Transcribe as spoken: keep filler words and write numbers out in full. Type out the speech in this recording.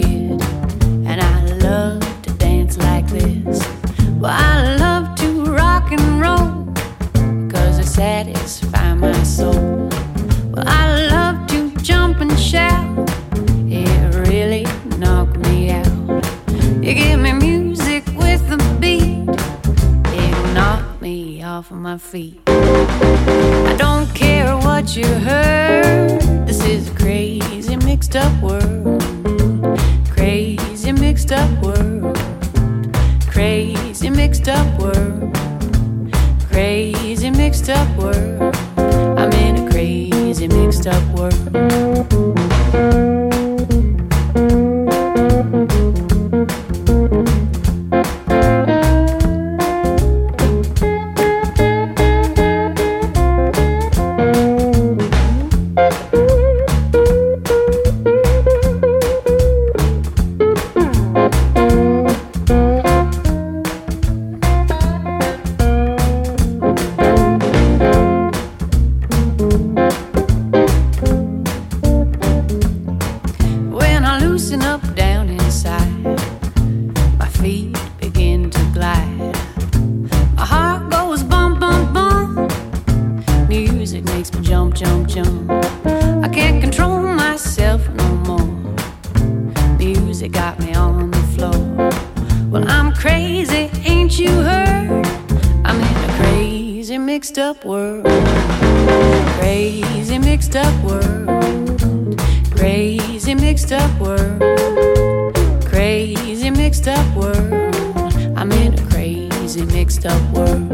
kid, and I love to dance like this. Well, I love to rock and roll, cause it satisfies my soul. Well, I love to jump and shout, it really knocked me out. You give me music with a beat, it knocked me off of my feet. I don't care what you heard, this is a crazy mixed up world. Crazy mixed up world. Crazy mixed up world. Crazy mixed up world. I'm in a crazy mixed up world. Mixed up world, crazy mixed up world, crazy mixed up world, crazy mixed up world. I'm in a crazy mixed up world.